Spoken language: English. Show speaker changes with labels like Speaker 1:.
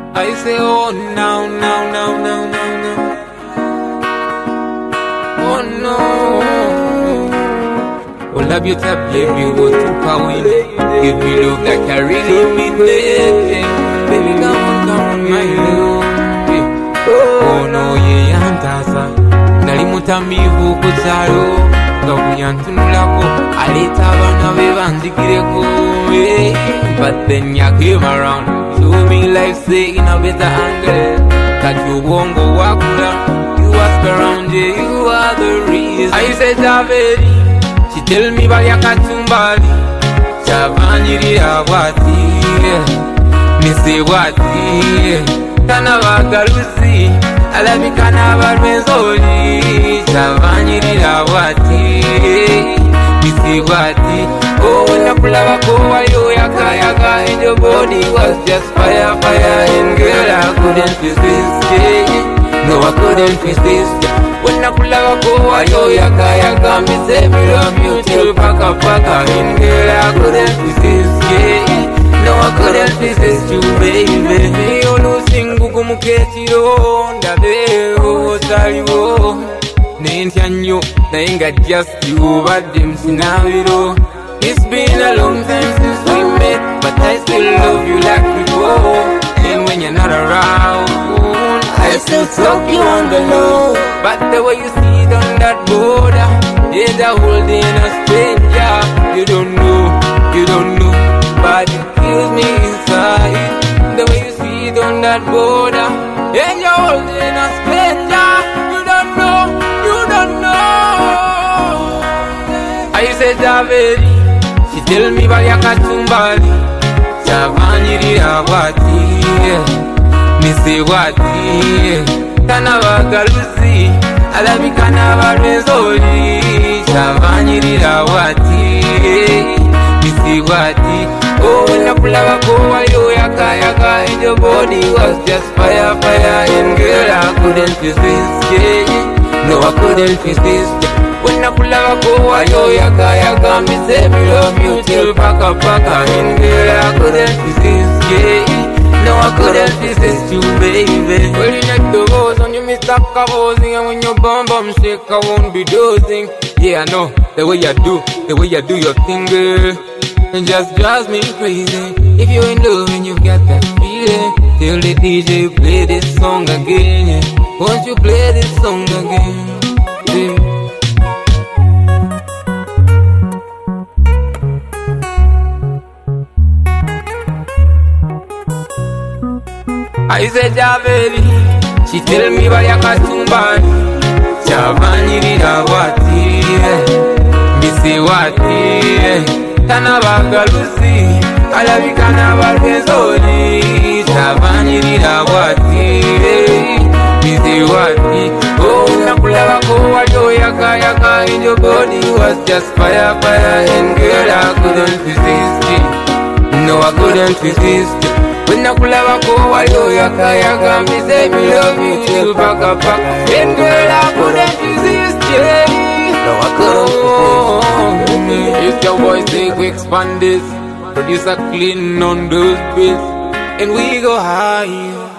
Speaker 1: I say, oh, now, now, now, now, now, now. Oh, no. Oh, love you, tap, baby, what to power. Give me love that carry me there. Baby, come on, my love. Oh, no, yeah, I'm tasa. Nalimutamivu kutalo. Gabuyantunulako. Alita bana bebanzikireko. But then you came around. Show me life, say in a better angle. That you won't go walk down. You ask around, yeah, you are the reason. I said, Javeri. She tell me about your kachumbari. Chavanyiri awati. Me say wati. Kanava galusi. Alabi kanava menzoli. Chavanyiri awati. Me say wati. Oh, when I pull up, you yaka, and your body was just fire, fire. And girl, I couldn't resist it. No, I couldn't resist it. When I pull up, you yaka, me say me love you till paka. And girl, I couldn't resist it. No, I couldn't resist you, baby. Me ono singu kumuketi yo, ndabe o saliwo. Nentyanyo, nainga just you, but them sinaviro. It's been a long time since we met, but I still love you like before. And when you're not around, I still talk you on the low. But the way you sit on that border, yeah, that holding a stranger. You don't know, but it kills me inside. The way you sit on that border, and you're holding a stranger. You don't know. I said, Javeri. She tell me about your kachumbari. Chavanyiri awati. Me say wati. Kanava galusi. Alabi kanava menzoli. Chavanyiri awati. Me say wati. Oh, when I pull up, you yaka, and your body was just fire, fire. And girl, I couldn't resist it. No, I couldn't resist it. When I pull up, you yaka, me say me love you till paka. And girl, I couldn't resist it. No, I couldn't resist you, baby. Well, you like the rose on you, Mr. Cavosing. And when your bum shake, I won't be dozing. Yeah, I know, the way you do your thing, girl. It just drives me crazy. If you're in love and you've got that feeling, tell the DJ play this song again, yeah. Won't you play this song again, yeah. I said, Javeri. She tell me about your kachumbari. Chavanyiri awati. Me say wati. Kanava galusi. Alabi kanava menzoli. Chavanyiri awati. Me say wati. Oh, nakula you yaka, and your body was just fire, fire. And girl, I couldn't resist it. No, I couldn't resist it. When I pull up, you yaka, me say me love you till paka. And girl, I couldn't resist it. No, I couldn't. It's your voice, they quick expand this. Producer clean on those beats, and we go high.